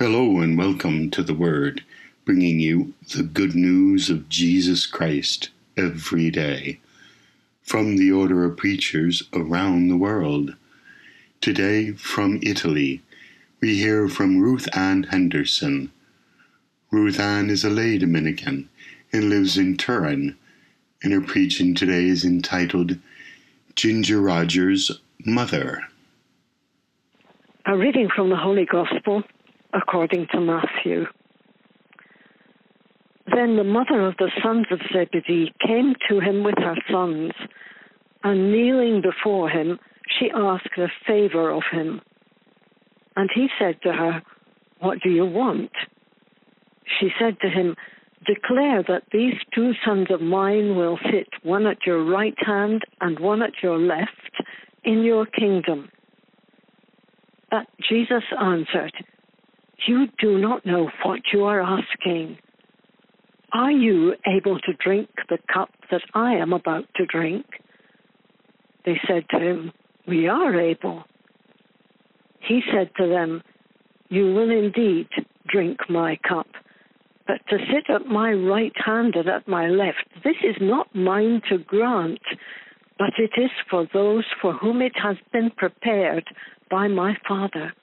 Hello and welcome to The Word, bringing you the good news of Jesus Christ every day from the Order of Preachers around the world. Today, from Italy, we hear from Ruth Ann Henderson. Ruth Ann is a lay Dominican and lives in Turin, and her preaching today is entitled Ginger Rogers' Mother. A reading from the Holy Gospel according to Matthew. Then the mother of the sons of Zebedee came to him with her sons, and kneeling before him, she asked a favor of him. And he said to her, "What do you want?" She said to him, "Declare that these two sons of mine will sit, one at your right hand and one at your left, in your kingdom." But Jesus answered, "You do not know what you are asking. Are you able to drink the cup that I am about to drink?" They said to him, "We are able." He said to them, "You will indeed drink my cup, but to sit at my right hand and at my left, this is not mine to grant, but it is for those for whom it has been prepared by my Father."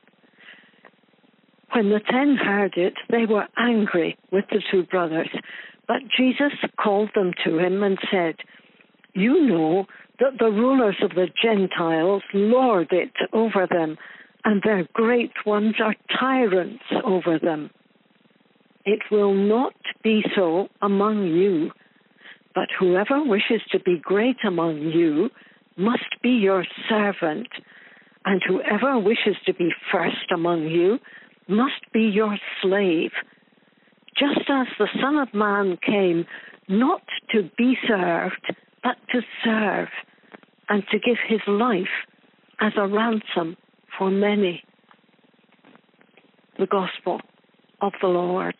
When the 10 heard it, they were angry with the two brothers. But Jesus called them to him and said, "You know that the rulers of the Gentiles lord it over them, and their great ones are tyrants over them. It will not be so among you, but whoever wishes to be great among you must be your servant, and whoever wishes to be first among you must be your slave, just as the Son of Man came not to be served, but to serve, and to give his life as a ransom for many." The Gospel of the Lord.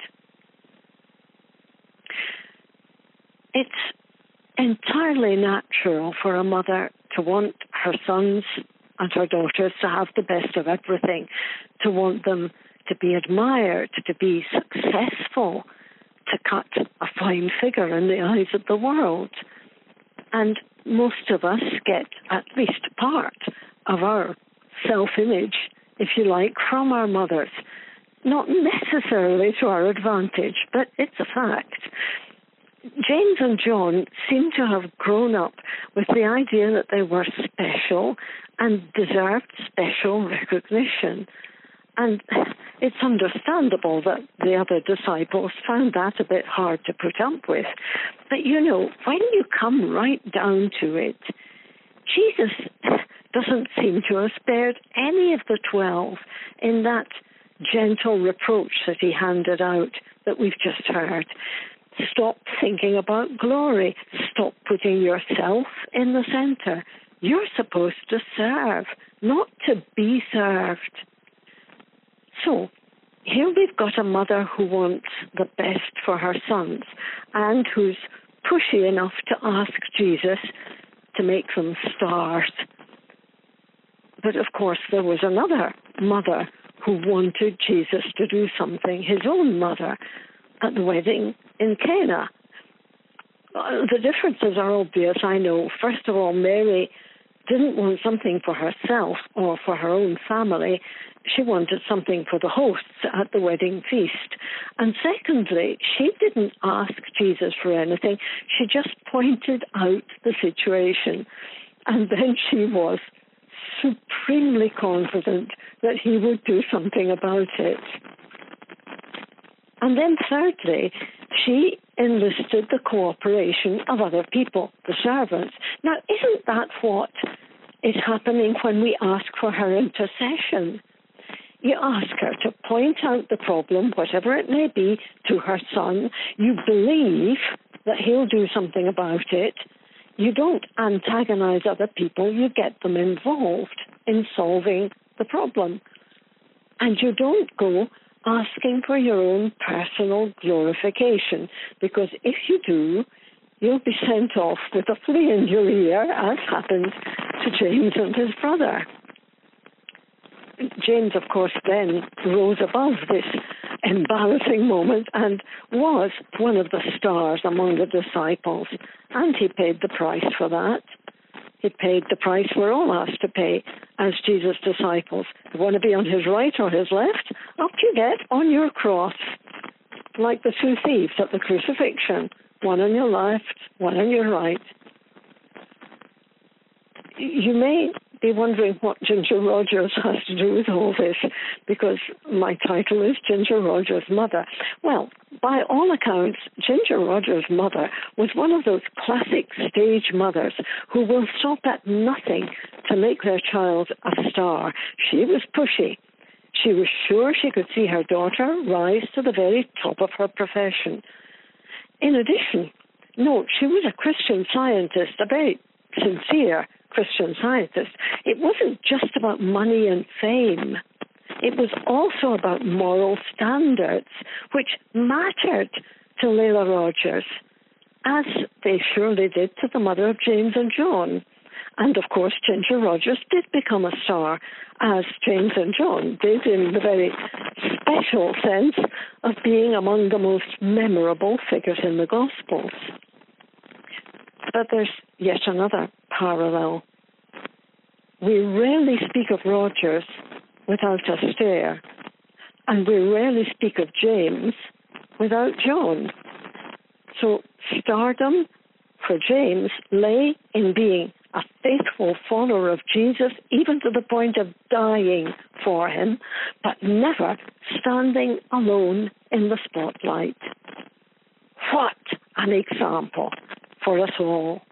It's entirely natural for a mother to want her sons and her daughters to have the best of everything, to want them to be admired, to be successful, to cut a fine figure in the eyes of the world. And most of us get at least part of our self-image, if you like, from our mothers. Not necessarily to our advantage, but it's a fact. James and John seem to have grown up with the idea that they were special and deserved special recognition. And it's understandable that the other disciples found that a bit hard to put up with. But you know, when you come right down to it, Jesus doesn't seem to have spared any of the 12 in that gentle reproach that he handed out that we've just heard. Stop thinking about glory. Stop putting yourself in the center. You're supposed to serve, not to be served. So, here we've got a mother who wants the best for her sons and who's pushy enough to ask Jesus to make them stars. But of course, there was another mother who wanted Jesus to do something, his own mother, at the wedding in Cana. The differences are obvious, I know. First of all, Mary didn't want something for herself or for her own family. She wanted something for the hosts at the wedding feast. And secondly, she didn't ask Jesus for anything. She just pointed out the situation. And then she was supremely confident that he would do something about it. And then thirdly, she enlisted the cooperation of other people, the servants. Now, isn't that what is happening when we ask for her intercession? You ask her to point out the problem, whatever it may be, to her son. You believe that he'll do something about it. You don't antagonize other people. You get them involved in solving the problem. And you don't go asking for your own personal glorification, because if you do, you'll be sent off with a flea in your ear, as happened to James and his brother. James, of course, then rose above this embarrassing moment and was one of the stars among the disciples. And he paid the price for that. He paid the price we're all asked to pay as Jesus' disciples. You want to be on his right or his left? Up you get on your cross. Like the two thieves at the crucifixion. One on your left, one on your right. You may be wondering what Ginger Rogers has to do with all this, because my title is Ginger Rogers' Mother. Well, by all accounts, Ginger Rogers' mother was one of those classic stage mothers who will stop at nothing to make their child a star. She was pushy. She was sure she could see her daughter rise to the very top of her profession. In addition, note, she was a Christian Scientist, a very sincere Christian Scientist. It wasn't just about money and fame. It was also about moral standards, which mattered to Layla Rogers, as they surely did to the mother of James and John. And, of course, Ginger Rogers did become a star, as James and John did, in the very special sense of being among the most memorable figures in the Gospels. But there's yet another parallel. We rarely speak of Rogers without a stare, and we rarely speak of James without John. So stardom for James lay in being a faithful follower of Jesus, even to the point of dying for him, but never standing alone in the spotlight. What an example for us all.